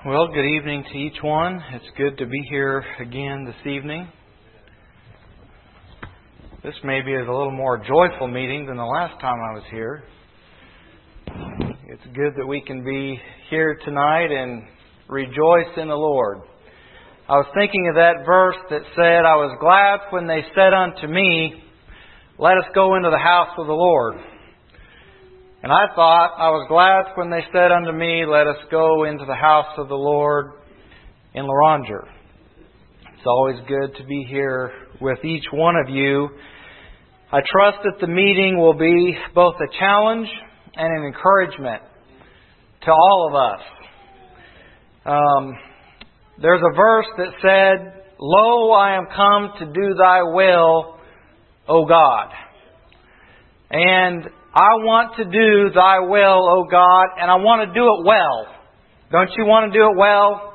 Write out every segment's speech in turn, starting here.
Well, good evening to each one. It's good to be here again this evening. This maybe is a little more joyful meeting than the last time I was here. It's good that we can be here tonight and rejoice in the Lord. I was thinking of that verse that said, I was glad when they said unto me, let us go into the house of the Lord. And I thought, I was glad when they said unto me, let us go into the house of the Lord in Loranger. It's always good to be here with each one of you. I trust that the meeting will be both a challenge and an encouragement to all of us. There's a verse that said, Lo, I am come to do thy will, O God. And I want to do thy will, O God, and I want to do it well. Don't you want to do it well?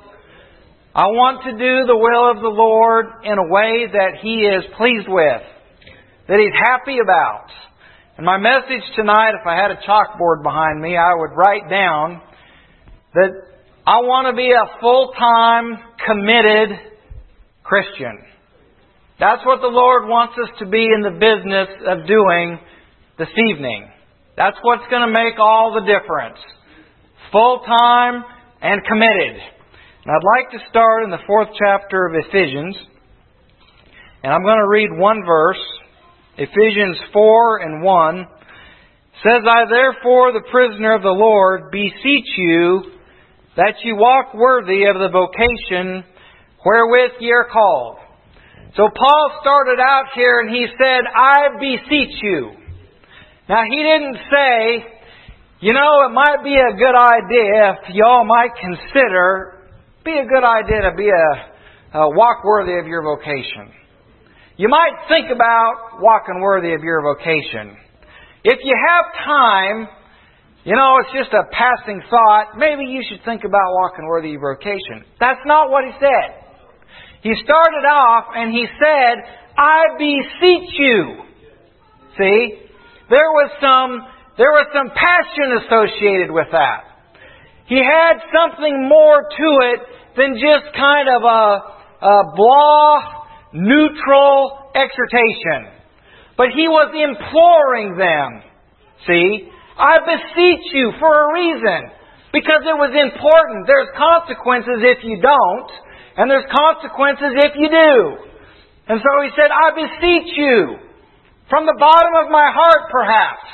I want to do the will of the Lord in a way that He is pleased with, that He's happy about. And my message tonight, if I had a chalkboard behind me, I would write down that I want to be a full-time, committed Christian. That's what the Lord wants us to be in the business of doing this evening. That's what's going to make all the difference. Full-time and committed. And I'd like to start in the 4th chapter of Ephesians. And I'm going to read one verse. Ephesians 4 and 1. It says, I therefore, the prisoner of the Lord, beseech you that you walk worthy of the vocation wherewith ye are called. So Paul started out here and he said, I beseech you. Now, he didn't say, it might be a good idea if y'all might consider, be a good idea to be a walk worthy of your vocation. You might think about walking worthy of your vocation. If you have time, it's just a passing thought, maybe you should think about walking worthy of your vocation. That's not what he said. He started off and he said, I beseech you. See? There was some passion associated with that. He had something more to it than just kind of a blah, neutral exhortation. But he was imploring them. See? I beseech you for a reason. Because it was important. There's consequences if you don't. And there's consequences if you do. And so he said, I beseech you. From the bottom of my heart, perhaps.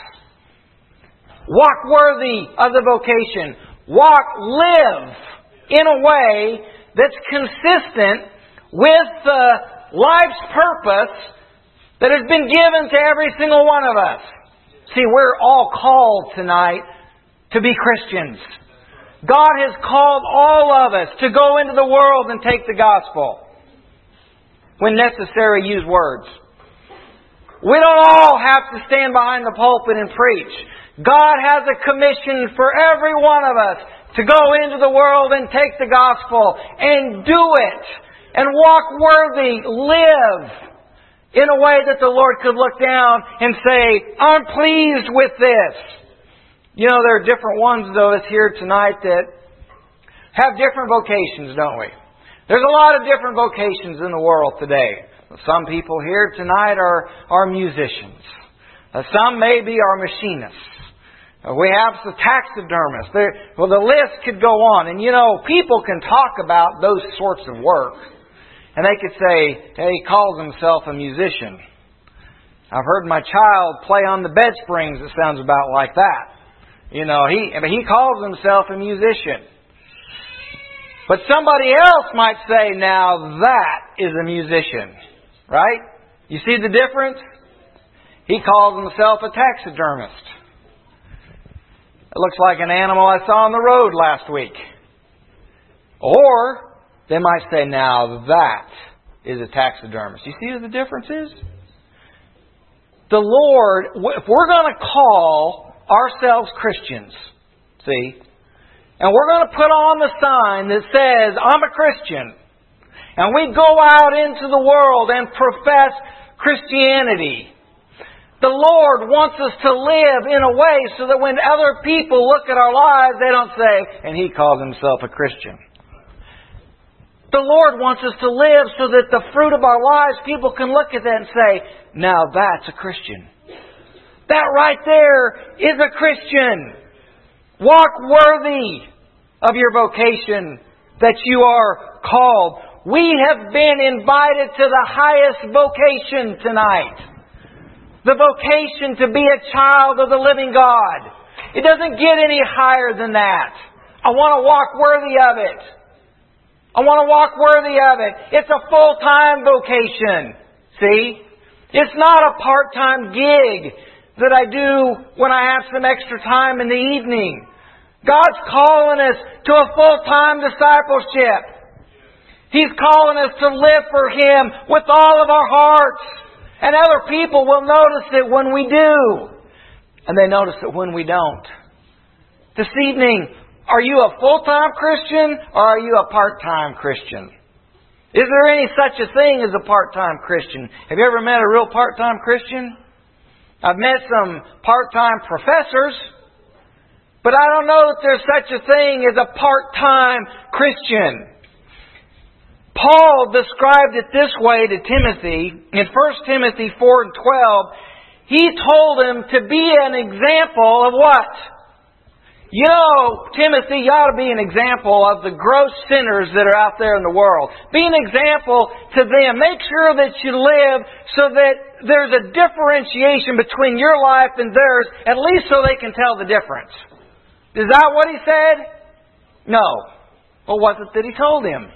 Walk worthy of the vocation. Live in a way that's consistent with the life's purpose that has been given to every single one of us. See, we're all called tonight to be Christians. God has called all of us to go into the world and take the gospel. When necessary, use words. We don't all have to stand behind the pulpit and preach. God has a commission for every one of us to go into the world and take the gospel and do it and walk worthy, live in a way that the Lord could look down and say, I'm pleased with this. There are different ones, though, that's here tonight that have different vocations, don't we? There's a lot of different vocations in the world today. Some people here tonight are musicians. Some maybe are machinists. We have the taxidermists. The list could go on. And people can talk about those sorts of work. And they could say, hey, he calls himself a musician. I've heard my child play on the bed springs. It sounds about like that. He calls himself a musician. But somebody else might say, now that is a musician. Right? You see the difference? He calls himself a taxidermist. It looks like an animal I saw on the road last week. Or they might say, now that is a taxidermist. You see who the difference is? The Lord, if we're going to call ourselves Christians, see, and we're going to put on the sign that says, I'm a Christian, and we go out into the world and profess Christianity, the Lord wants us to live in a way so that when other people look at our lives, they don't say, and he calls himself a Christian. The Lord wants us to live so that the fruit of our lives, people can look at that and say, now that's a Christian. That right there is a Christian. Walk worthy of your vocation that you are called. We have been invited to the highest vocation tonight. The vocation to be a child of the living God. It doesn't get any higher than that. I want to walk worthy of it. I want to walk worthy of it. It's a full-time vocation. See? It's not a part-time gig that I do when I have some extra time in the evening. God's calling us to a full-time discipleship. He's calling us to live for Him with all of our hearts. And other people will notice it when we do. And they notice it when we don't. This evening, are you a full-time Christian or are you a part-time Christian? Is there any such a thing as a part-time Christian? Have you ever met a real part-time Christian? I've met some part-time professors, but I don't know that there's such a thing as a part-time Christian. Paul described it this way to Timothy. In 1 Timothy 4 and 12, he told him to be an example of what? You know, Timothy, you ought to be an example of the gross sinners that are out there in the world. Be an example to them. Make sure that you live so that there's a differentiation between your life and theirs, at least so they can tell the difference. Is that what he said? No. What was it that he told him?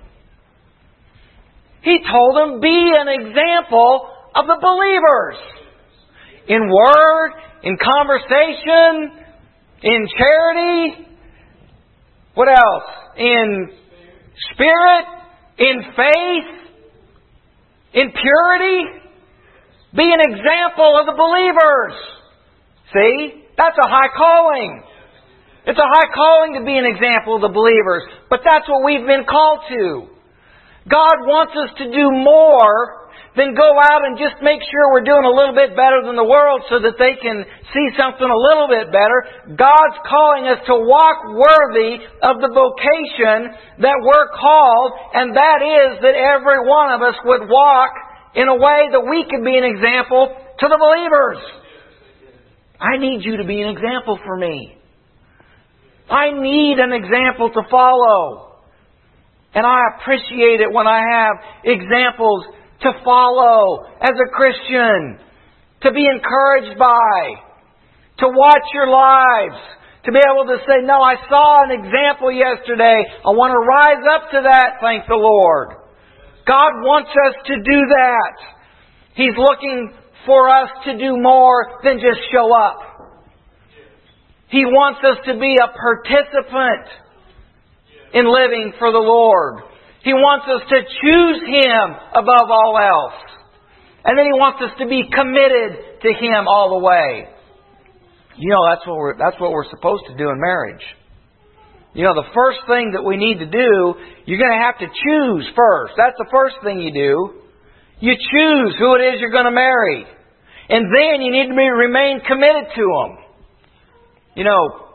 He told him, be an example of the believers. In word, in conversation, in charity, what else? In spirit, in faith, in purity. Be an example of the believers. See? That's a high calling. It's a high calling to be an example of the believers. But that's what we've been called to. God wants us to do more than go out and just make sure we're doing a little bit better than the world so that they can see something a little bit better. God's calling us to walk worthy of the vocation that we're called, and that is that every one of us would walk in a way that we could be an example to the believers. I need you to be an example for me. I need an example to follow. And I appreciate it when I have examples to follow as a Christian, to be encouraged by, to watch your lives, to be able to say, no, I saw an example yesterday. I want to rise up to that, thank the Lord. God wants us to do that. He's looking for us to do more than just show up. He wants us to be a participant in living for the Lord. He wants us to choose Him above all else. And then He wants us to be committed to Him all the way. You know, that's what we're supposed to do in marriage. You know, the first thing that we need to do, you're going to have to choose first. That's the first thing you do. You choose who it is you're going to marry. And then you need to remain committed to them. You know,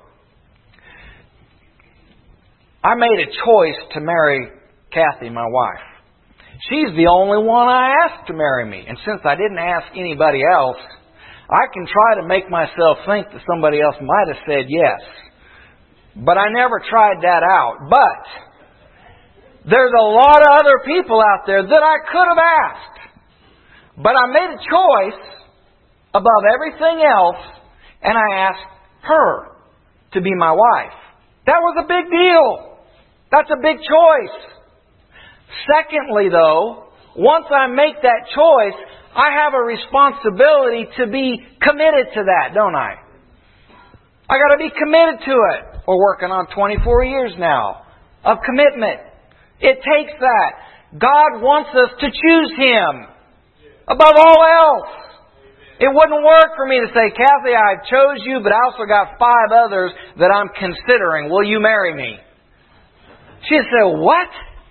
I made a choice to marry Kathy, my wife. She's the only one I asked to marry me. And since I didn't ask anybody else, I can try to make myself think that somebody else might have said yes. But I never tried that out. But there's a lot of other people out there that I could have asked. But I made a choice above everything else, and I asked her to be my wife. That was a big deal. That's a big choice. Secondly, though, once I make that choice, I have a responsibility to be committed to that, don't I? I got to be committed to it. We're working on 24 years now of commitment. It takes that. God wants us to choose Him above all else. It wouldn't work for me to say, Kathy, I chose you, but I also got 5 others that I'm considering. Will you marry me? She'd say, what?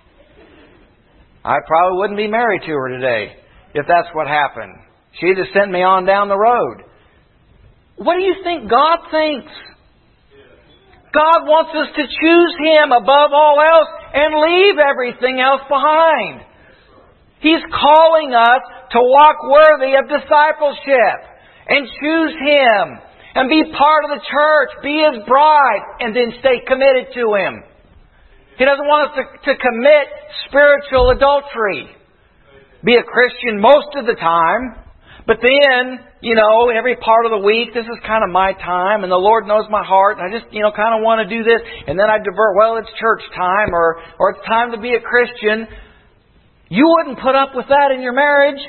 I probably wouldn't be married to her today if that's what happened. She'd have sent me on down the road. What do you think God thinks? God wants us to choose Him above all else and leave everything else behind. He's calling us to walk worthy of discipleship and choose Him and be part of the church, be His bride, and then stay committed to Him. He doesn't want us to commit spiritual adultery. Be a Christian most of the time, but then, every part of the week, this is kind of my time, and the Lord knows my heart, and I just, kind of want to do this, and then I divert, it's church time, or it's time to be a Christian. You wouldn't put up with that in your marriage.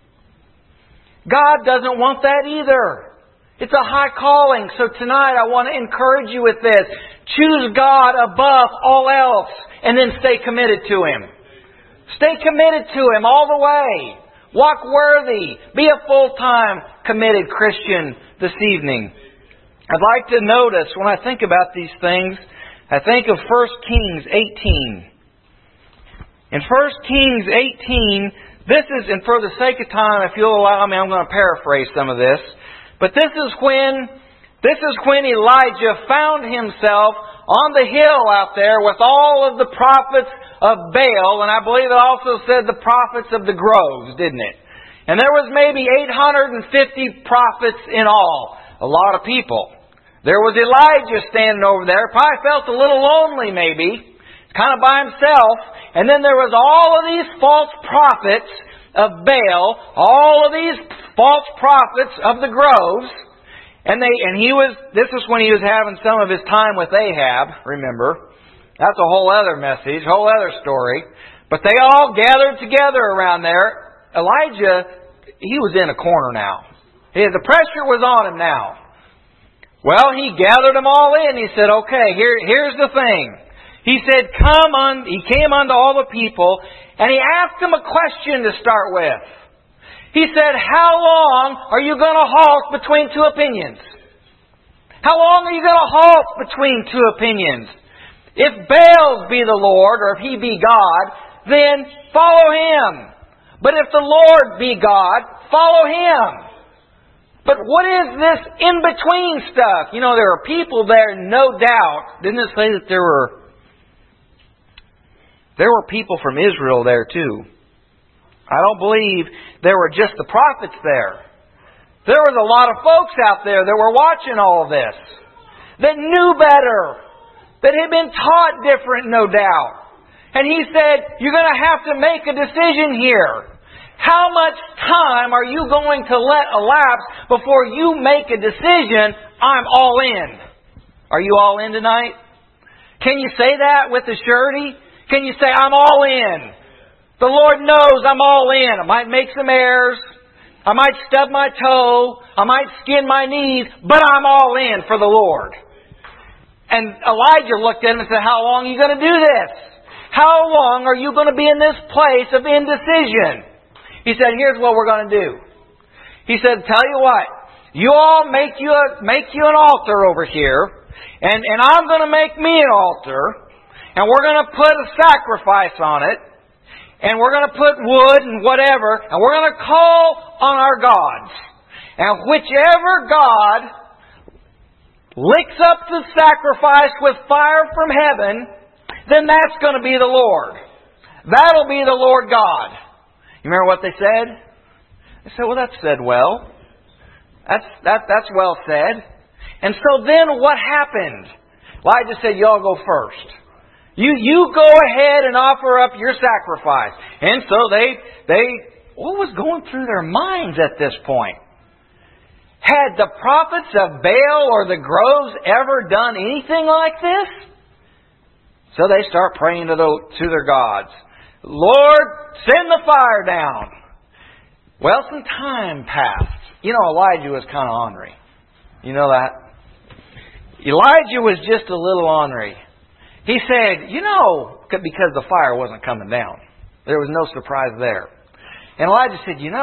God doesn't want that either. It's a high calling. So tonight I want to encourage you with this. Choose God above all else, and then stay committed to Him. Stay committed to Him all the way. Walk worthy. Be a full-time committed Christian this evening. I'd like to notice when I think about these things, I think of 1 Kings 18. In 1 Kings 18, this is, and for the sake of time, if you'll allow me, I'm going to paraphrase some of this. But this is when Elijah found himself on the hill out there with all of the prophets of Baal, and I believe it also said the prophets of the groves, didn't it? And there was maybe 850 prophets in all. A lot of people. There was Elijah standing over there. Probably felt a little lonely maybe. Kind of by himself. And then there was all of these false prophets of Baal. All of these false prophets of the groves. This is when he was having some of his time with Ahab, remember. That's a whole other message, whole other story. But they all gathered together around there. Elijah, he was in a corner now. The pressure was on him now. Well, he gathered them all in. He said, okay, here's the thing. He said, he came unto all the people, and he asked them a question to start with. He said, how long are you going to halt between two opinions? How long are you going to halt between two opinions? If Baal be the Lord, or if He be God, then follow Him. But if the Lord be God, follow Him. But what is this in-between stuff? There are people there, no doubt. Didn't it say that there were people from Israel there too? I don't believe there were just the prophets there. There was a lot of folks out there that were watching all of this, that knew better, that had been taught different, no doubt. And he said, you're going to have to make a decision here. How much time are you going to let elapse before you make a decision, I'm all in? Are you all in tonight? Can you say that with a surety? Can you say, I'm all in? The Lord knows I'm all in. I might make some errors. I might stub my toe. I might skin my knees. But I'm all in for the Lord. And Elijah looked at him and said, how long are you going to do this? How long are you going to be in this place of indecision? He said, here's what we're going to do. He said, tell you what, you all make you an altar over here, and I'm going to make me an altar, and we're going to put a sacrifice on it, and we're going to put wood and whatever, and we're going to call on our gods. And whichever God licks up the sacrifice with fire from heaven, then that's going to be the Lord. That'll be the Lord God. You remember what they said? They said, well, that's said well. That's well said. And so then what happened? Elijah said, y'all go first. You go ahead and offer up your sacrifice. And so they what was going through their minds at this point? Had the prophets of Baal or the groves ever done anything like this? So they start praying to their gods. Lord, send the fire down. Well, some time passed. Elijah was kind of ornery. You know that? Elijah was just a little ornery. He said, because the fire wasn't coming down. There was no surprise there. And Elijah said, he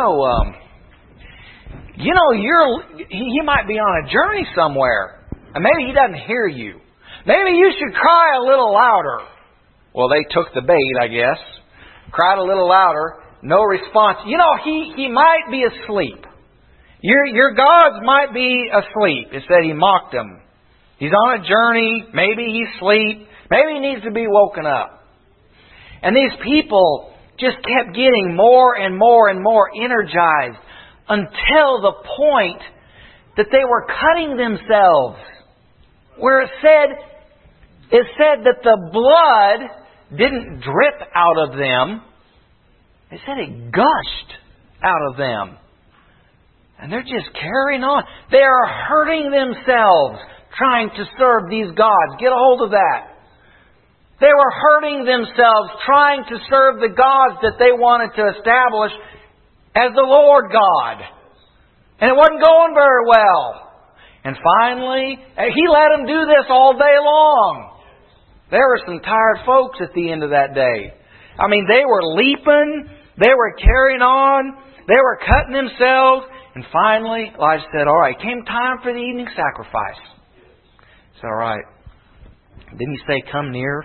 might be on a journey somewhere. And maybe he doesn't hear you. Maybe you should cry a little louder. Well, they took the bait, I guess. Cried a little louder. No response. He might be asleep. Your gods might be asleep. It said he mocked them. He's on a journey. Maybe he's asleep. Maybe he needs to be woken up. And these people just kept getting more and more and more energized until the point that they were cutting themselves. Where it said that the blood didn't drip out of them. It said it gushed out of them. And they're just carrying on. They are hurting themselves trying to serve these gods. Get a hold of that. They were hurting themselves trying to serve the gods that they wanted to establish as the Lord God. And it wasn't going very well. And finally, He let them do this all day long. There were some tired folks at the end of that day. I mean, they were leaping. They were carrying on. They were cutting themselves. And finally, Elijah said, all right, came time for the evening sacrifice. He said, all right. Didn't He say, come near?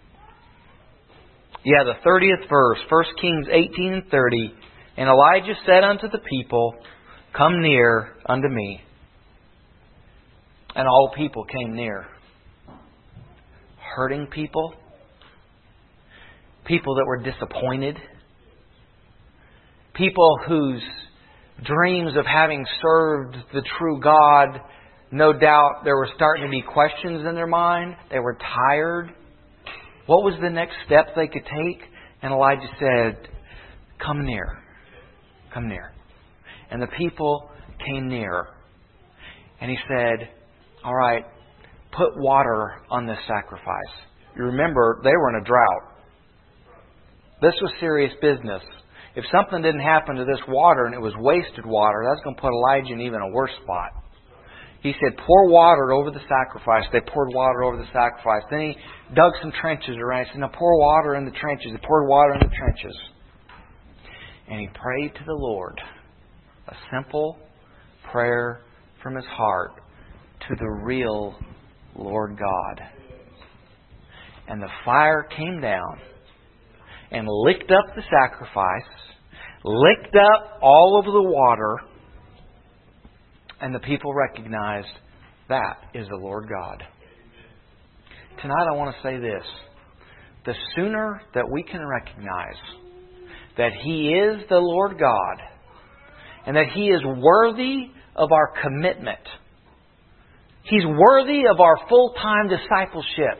Yeah, the 30th verse, 1 Kings 18 and 30. And Elijah said unto the people, come near unto me. And all people came near. Hurting people. People that were disappointed. People whose dreams of having served the true God, no doubt there were starting to be questions in their mind. They were tired. What was the next step they could take? And Elijah said, come near. Come near. And the people came near. And he said, all right, put water on this sacrifice. You remember, they were in a drought. This was serious business. If something didn't happen to this water and it was wasted water, that's going to put Elijah in even a worse spot. He said, pour water over the sacrifice. They poured water over the sacrifice. Then he dug some trenches around. He said, now pour water in the trenches. They poured water in the trenches. And he prayed to the Lord. A simple prayer from his heart to the real Lord God. And the fire came down and licked up the sacrifice, licked up all of the water, and the people recognized that is the Lord God. Tonight I want to say this. The sooner that we can recognize that He is the Lord God and that He is worthy of our commitment, He's worthy of our full-time discipleship,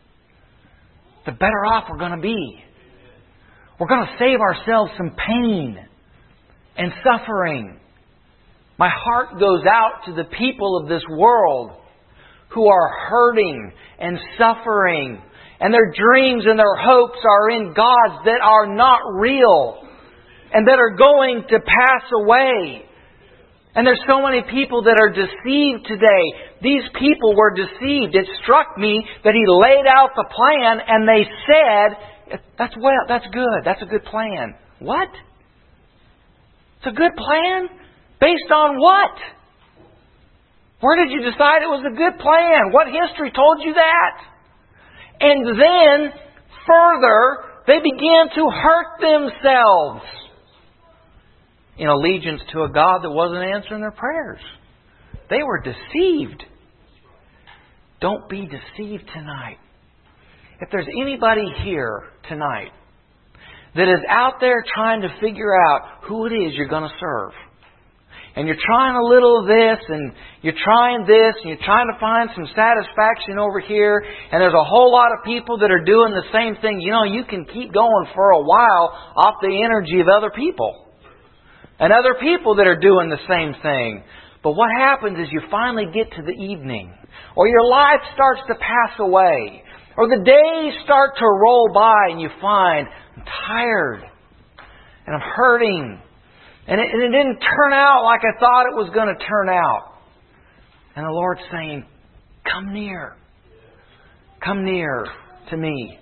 the better off we're going to be. We're going to save ourselves some pain and suffering. My heart goes out to the people of this world who are hurting and suffering, and their dreams and their hopes are in gods that are not real and that are going to pass away. And there's so many people that are deceived today. These people were deceived. It struck me that He laid out the plan and they said, that's good. That's a good plan. What? It's a good plan? Based on what? Where did you decide it was a good plan? What history told you that? And then, further, they began to hurt themselves in allegiance to a God that wasn't answering their prayers. They were deceived. Don't be deceived tonight. If there's anybody here tonight that is out there trying to figure out who it is you're going to serve, and you're trying a little of this, and you're trying this, and you're trying to find some satisfaction over here, and there's a whole lot of people that are doing the same thing, you can keep going for a while off the energy of other people. And other people that are doing the same thing. But what happens is you finally get to the evening, or your life starts to pass away, or the days start to roll by and you find, I'm tired, and I'm hurting, and it didn't turn out like I thought it was going to turn out. And the Lord's saying, come near. Come near to me.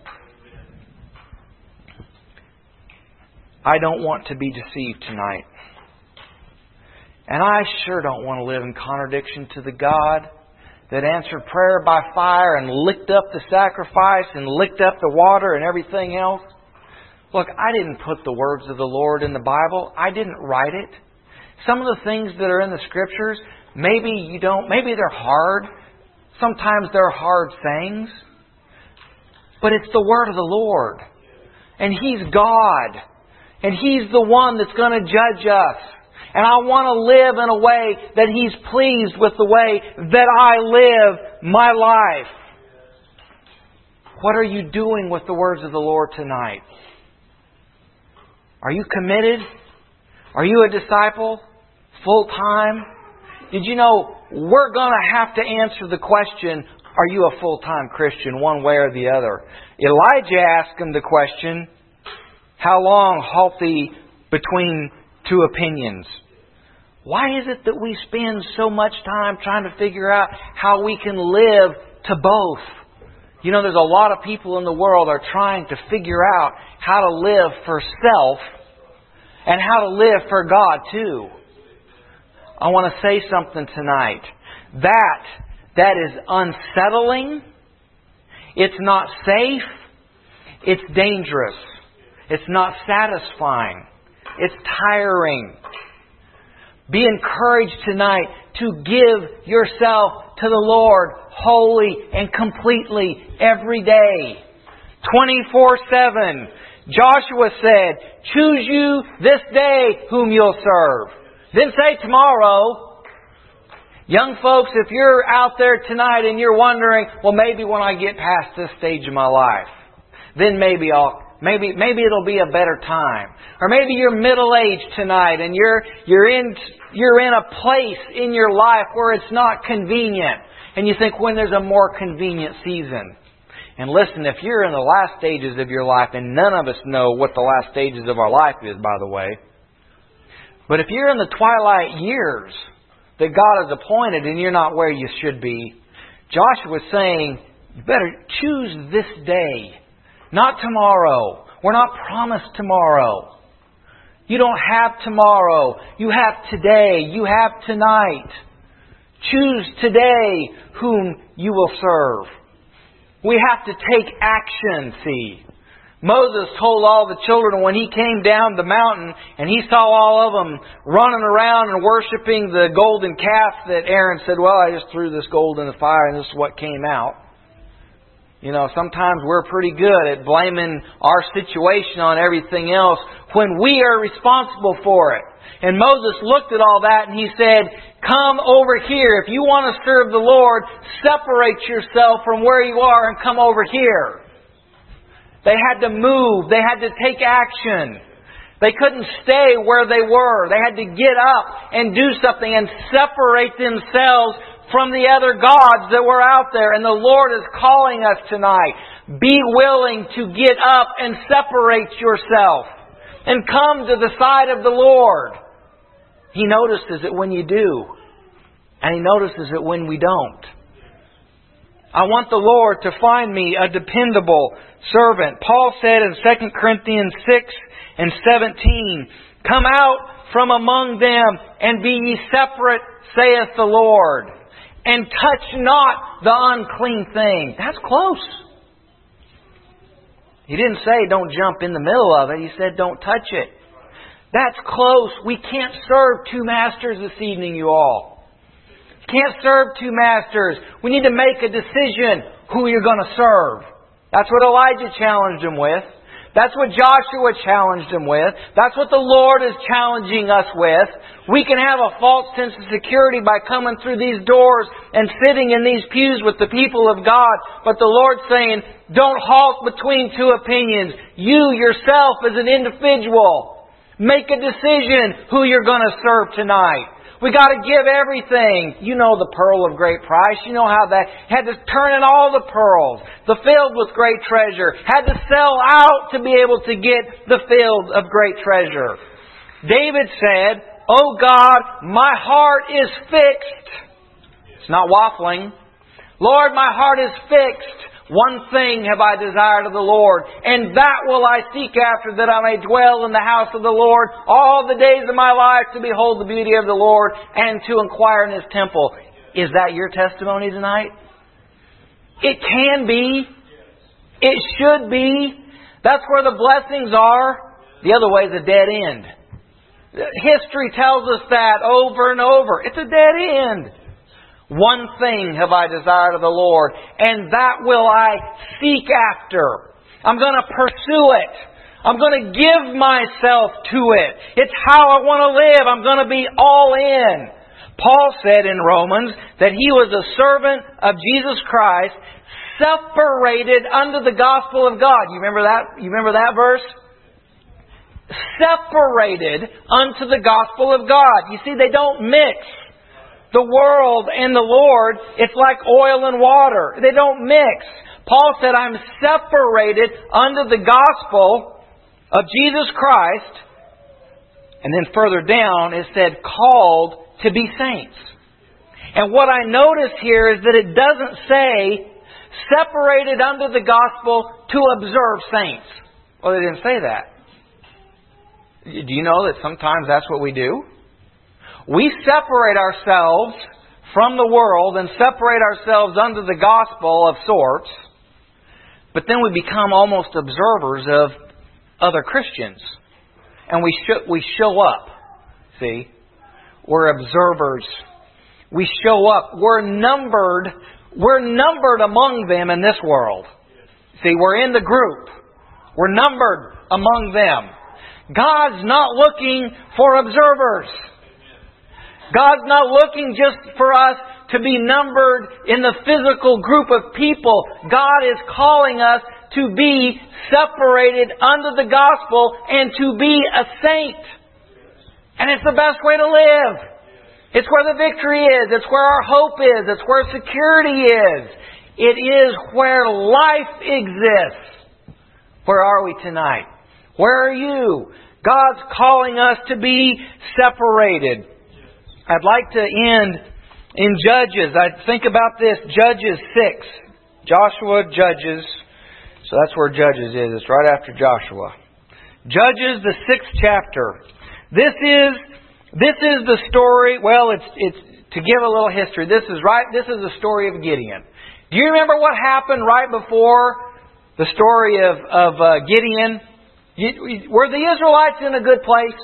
I don't want to be deceived tonight. And I sure don't want to live in contradiction to the God that answered prayer by fire and licked up the sacrifice and licked up the water and everything else. Look, I didn't put the words of the Lord in the Bible. I didn't write it. Some of the things that are in the Scriptures, maybe they're hard Sometimes they're hard sayings. But it's the Word of the Lord. And He's God. And He's the one that's going to judge us. And I want to live in a way that He's pleased with the way that I live my life. What are you doing with the words of the Lord tonight? Are you committed? Are you a disciple? Full time? Did you know we're going to have to answer the question, are you a full-time Christian, one way or the other? Elijah asked him the question, how long halt thee between two opinions? Why is it that we spend so much time trying to figure out how we can live to both? You know, there's a lot of people in the world are trying to figure out how to live for self and how to live for God too. I want to say something tonight. That is unsettling. It's not safe. It's dangerous. It's not satisfying. It's tiring. Be encouraged tonight to give yourself to the Lord wholly and completely every day. 24/7. Joshua said, choose you this day whom you'll serve. Didn't say tomorrow. Young folks, if you're out there tonight and you're wondering, well, maybe when I get past this stage of my life, then maybe it'll be a better time. Or maybe you're middle-aged tonight and you're in a place in your life where it's not convenient. And you think, when there's a more convenient season. And listen, if you're in the last stages of your life, and none of us know what the last stages of our life is, by the way. But if you're in the twilight years that God has appointed and you're not where you should be, Joshua is saying, you better choose this day. Not tomorrow. We're not promised tomorrow. You don't have tomorrow. You have today. You have tonight. Choose today whom you will serve. We have to take action, see. Moses told all the children when he came down the mountain and he saw all of them running around and worshiping the golden calf that Aaron said, well, I just threw this gold in the fire and this is what came out. You know, sometimes we're pretty good at blaming our situation on everything else when we are responsible for it. And Moses looked at all that and he said, come over here. If you want to serve the Lord, separate yourself from where you are and come over here. They had to move. They had to take action. They couldn't stay where they were. They had to get up and do something and separate themselves from the other gods that were out there. And the Lord is calling us tonight. Be willing to get up and separate yourself and come to the side of the Lord. He notices it when you do. And He notices it when we don't. I want the Lord to find me a dependable servant. Paul said in 2 Corinthians 6:17, come out from among them and be ye separate, saith the Lord, and touch not the unclean thing. That's close. He didn't say don't jump in the middle of it. He said don't touch it. That's close. We can't serve two masters this evening, you all. Can't serve two masters. We need to make a decision who you're going to serve. That's what Elijah challenged him with. That's what Joshua challenged him with. That's what the Lord is challenging us with. We can have a false sense of security by coming through these doors and sitting in these pews with the people of God. But the Lord's saying, don't halt between two opinions. You yourself as an individual, make a decision who you're going to serve tonight. We got to give everything. You know the pearl of great price. You know how that had to turn in all the pearls. The field with great treasure. Had to sell out to be able to get the field of great treasure. David said, "Oh God, my heart is fixed." It's not waffling. Lord, my heart is fixed. One thing have I desired of the Lord, and that will I seek after, that I may dwell in the house of the Lord all the days of my life, to behold the beauty of the Lord and to inquire in His temple. Is that your testimony tonight? It can be. It should be. That's where the blessings are. The other way is a dead end. History tells us that over and over. It's a dead end. One thing have I desired of the Lord, and that will I seek after. I'm going to pursue it. I'm going to give myself to it. It's how I want to live. I'm going to be all in. Paul said in Romans that he was a servant of Jesus Christ, separated unto the gospel of God. You remember that? You remember that verse? Separated unto the gospel of God. You see, they don't mix. The world and the Lord, it's like oil and water. They don't mix. Paul said, I'm separated unto the gospel of Jesus Christ. And then further down it said, called to be saints. And what I notice here is that it doesn't say separated unto the gospel to observe saints. Well, they didn't say that. Do you know that sometimes that's what we do? We separate ourselves from the world and separate ourselves unto the gospel of sorts, but then we become almost observers of other Christians. And we show up. See? We're observers. We show up. We're numbered among them in this world. See, we're in the group. We're numbered among them. God's not looking for observers. God's not looking just for us to be numbered in the physical group of people. God is calling us to be separated under the gospel and to be a saint. And it's the best way to live. It's where the victory is. It's where our hope is. It's where security is. It is where life exists. Where are we tonight? Where are you? God's calling us to be separated. I'd like to end in Judges. I think about this. Judges 6. Joshua, Judges. So that's where Judges is. It's right after Joshua. Judges, the 6th chapter. This is the story. Well, it's to give a little history. This is the story of Gideon. Do you remember what happened right before the story of Gideon? Were the Israelites in a good place?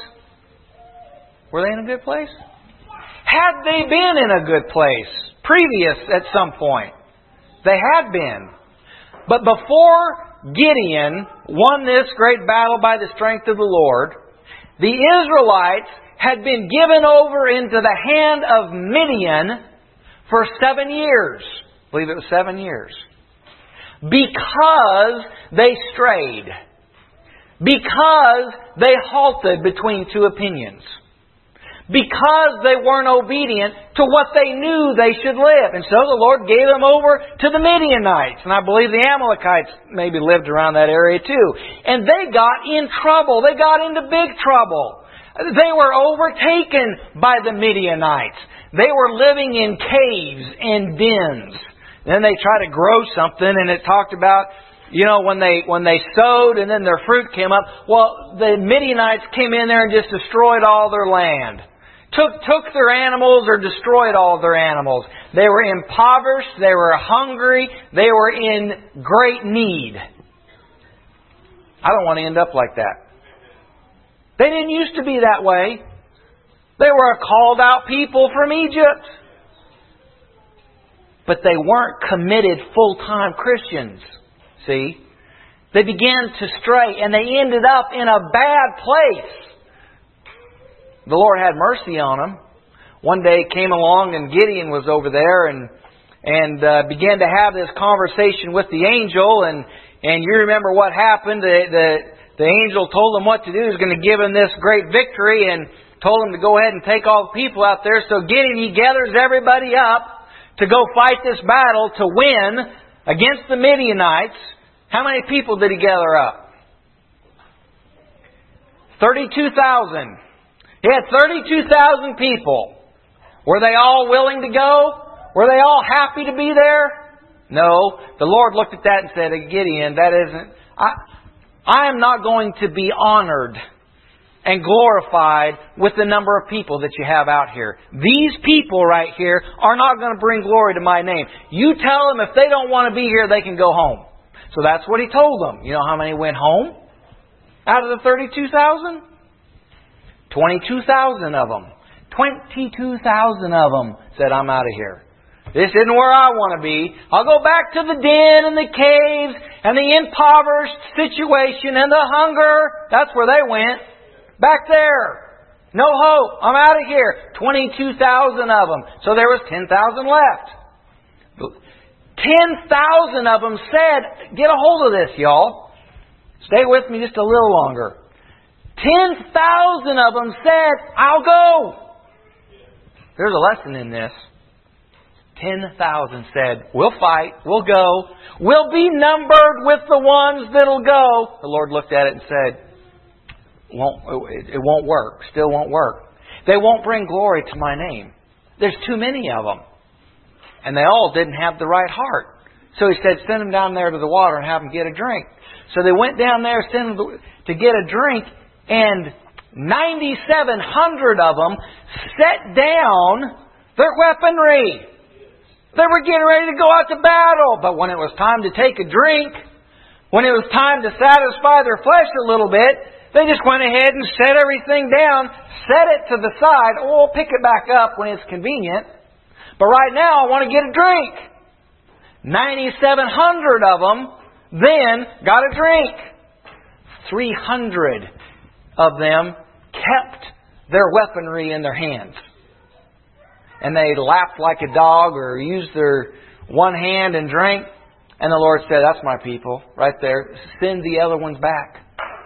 Were they in a good place? Had they been in a good place previous at some point? They had been. But before Gideon won this great battle by the strength of the Lord, the Israelites had been given over into the hand of Midian for 7 years. I believe it was 7 years. Because they strayed. Because they halted between two opinions. Because they weren't obedient to what they knew they should live. And so the Lord gave them over to the Midianites. And I believe the Amalekites maybe lived around that area too. And they got in trouble. They got into big trouble. They were overtaken by the Midianites. They were living in caves and dens. Then they tried to grow something, and it talked about, when they sowed and then their fruit came up. Well, the Midianites came in there and just destroyed all their land. Took their animals or destroyed all their animals. They were impoverished. They were hungry. They were in great need. I don't want to end up like that. They didn't used to be that way. They were a called out people from Egypt. But they weren't committed full-time Christians. See? They began to stray and they ended up in a bad place. The Lord had mercy on them. One day came along and Gideon was over there and began to have this conversation with the angel. And you remember what happened. The angel told him what to do. He was going to give him this great victory and told him to go ahead and take all the people out there. So Gideon, he gathers everybody up to go fight this battle to win against the Midianites. How many people did he gather up? 32,000. He had 32,000 people. Were they all willing to go? Were they all happy to be there? No. The Lord looked at that and said, Gideon, I am not going to be honored and glorified with the number of people that you have out here. These people right here are not going to bring glory to my name. You tell them if they don't want to be here, they can go home. So that's what he told them. You know how many went home out of the 32,000? 22,000 of them. 22,000 of them said, I'm out of here. This isn't where I want to be. I'll go back to the den and the caves and the impoverished situation and the hunger. That's where they went. Back there. No hope. I'm out of here. 22,000 of them. So there was 10,000 left. 10,000 of them said, get a hold of this, y'all. Stay with me just a little longer. 10,000 of them said, I'll go. There's a lesson in this. 10,000 said, we'll fight, we'll go, we'll be numbered with the ones that'll go. The Lord looked at it and said, it won't work, still won't work. They won't bring glory to my name. There's too many of them. And they all didn't have the right heart. So He said, send them down there to the water and have them get a drink. So they went down there to get a drink, and 9,700 of them set down their weaponry. They were getting ready to go out to battle. But when it was time to take a drink, when it was time to satisfy their flesh a little bit, they just went ahead and set everything down, set it to the side. Oh, we'll pick it back up when it's convenient. But right now, I want to get a drink. 9,700 of them then got a drink. 300 of them kept their weaponry in their hands. And they lapped like a dog or used their one hand and drank. And the Lord said, that's my people right there. Send the other ones back.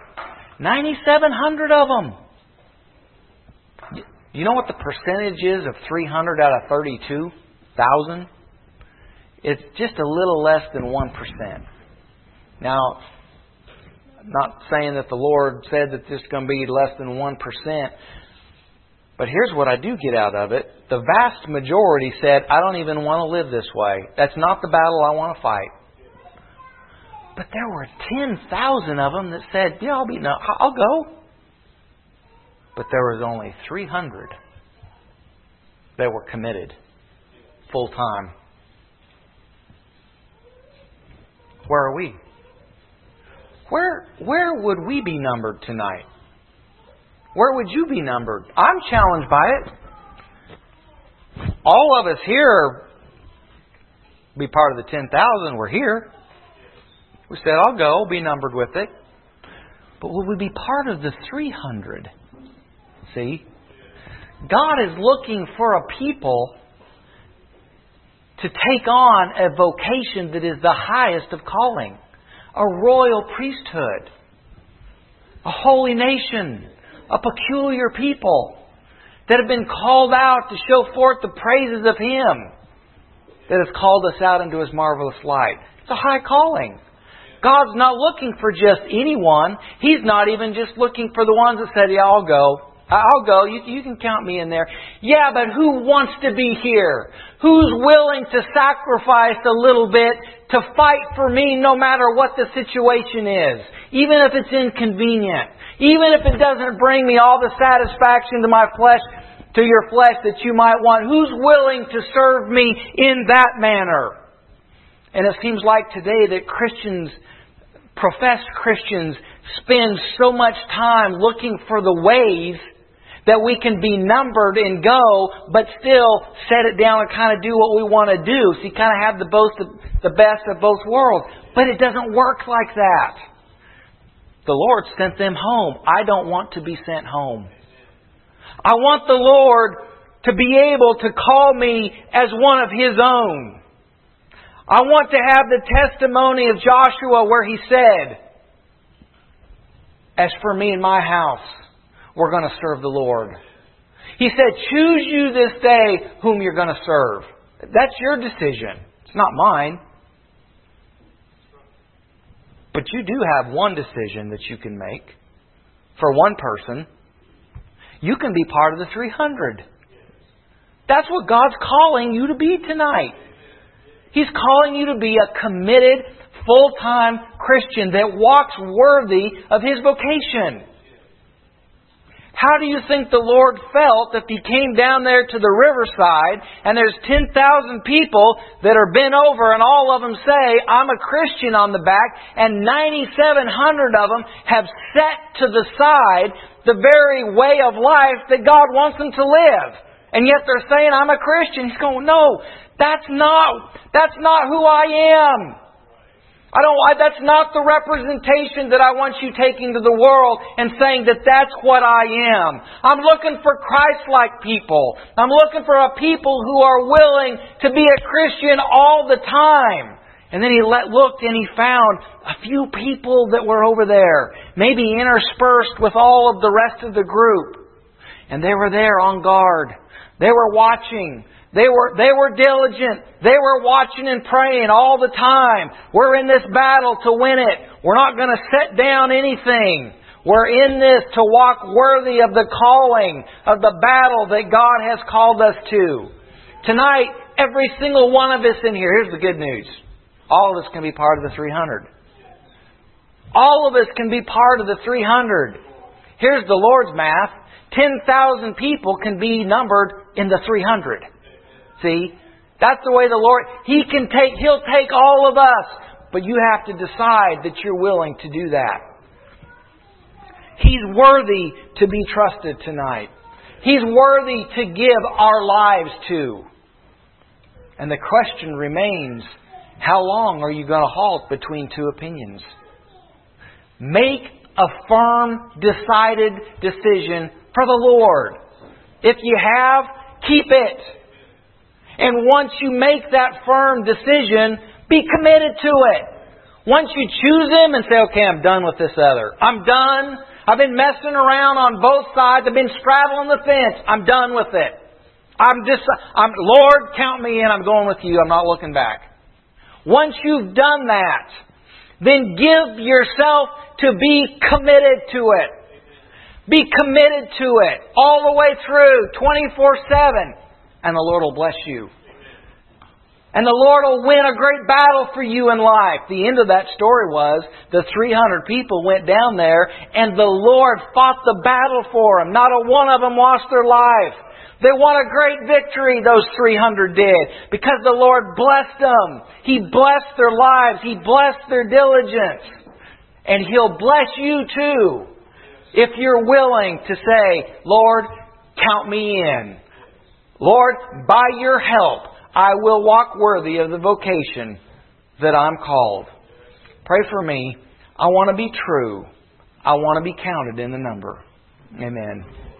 9,700 of them. You know what the percentage is of 300 out of 32,000? It's just a little less than 1%. Now, I'm not saying that the Lord said that this is going to be less than 1%. But here's what I do get out of it. The vast majority said, I don't even want to live this way. That's not the battle I want to fight. But there were 10,000 of them that said, yeah, I'll go. But there was only 300 that were committed full time. Where are we? Where would we be numbered tonight? Where would you be numbered? I'm challenged by it. All of us here be part of the 10,000. We're here. We said, I'll go, be numbered with it. But will we be part of the 300? See? God is looking for a people to take on a vocation that is the highest of calling. A royal priesthood. A holy nation. A peculiar people that have been called out to show forth the praises of Him that has called us out into His marvelous light. It's a high calling. God's not looking for just anyone. He's not even just looking for the ones that said, yeah, I'll go. I'll go. You can count me in there. Yeah, but who wants to be here? Who's willing to sacrifice a little bit to fight for me no matter what the situation is? Even if it's inconvenient. Even if it doesn't bring me all the satisfaction to my flesh, to your flesh that you might want. Who's willing to serve me in that manner? And it seems like today that professed Christians spend so much time looking for the ways that we can be numbered and go, but still set it down and kind of do what we want to do. So you kind of have the best of both worlds. But it doesn't work like that. The Lord sent them home. I don't want to be sent home. I want the Lord to be able to call me as one of His own. I want to have the testimony of Joshua where he said, as for me and my house, we're going to serve the Lord. He said, choose you this day whom you're going to serve. That's your decision. It's not mine. But you do have one decision that you can make for one person. You can be part of the 300. That's what God's calling you to be tonight. He's calling you to be a committed, full-time Christian that walks worthy of His vocation. How do you think the Lord felt if He came down there to the riverside and there's 10,000 people that are bent over and all of them say, I'm a Christian on the back, and 9,700 of them have set to the side the very way of life that God wants them to live? And yet they're saying, I'm a Christian. He's going, no, that's not who I am. That's not the representation that I want you taking to the world and saying that that's what I am. I'm looking for Christ-like people. I'm looking for a people who are willing to be a Christian all the time. And then he looked and he found a few people that were over there, maybe interspersed with all of the rest of the group. And they were there on guard. They were watching. They were diligent. They were watching and praying all the time. We're in this battle to win it. We're not going to set down anything. We're in this to walk worthy of the calling of the battle that God has called us to. Tonight, every single one of us in here, here's the good news. All of us can be part of the 300. All of us can be part of the 300. Here's the Lord's math. 10,000 people can be numbered in the 300. See? That's the way the Lord... He'll take all of us. But you have to decide that you're willing to do that. He's worthy to be trusted tonight. He's worthy to give our lives to. And the question remains, how long are you going to halt between two opinions? Make a firm, decided decision for the Lord. If you have, keep it. And once you make that firm decision, be committed to it. Once you choose Him and say, okay, I'm done with this other. I'm done. I've been messing around on both sides. I've been straddling the fence. I'm done with it. Lord, count me in. I'm going with you. I'm not looking back. Once you've done that, then give yourself to be committed to it. Be committed to it all the way through, 24/7. And the Lord will bless you. And the Lord will win a great battle for you in life. The end of that story was the 300 people went down there and the Lord fought the battle for them. Not a one of them lost their life. They won a great victory, those 300 did, because the Lord blessed them. He blessed their lives. He blessed their diligence. And He'll bless you too if you're willing to say, Lord, count me in. Lord, by Your help, I will walk worthy of the vocation that I'm called. Pray for me. I want to be true. I want to be counted in the number. Amen.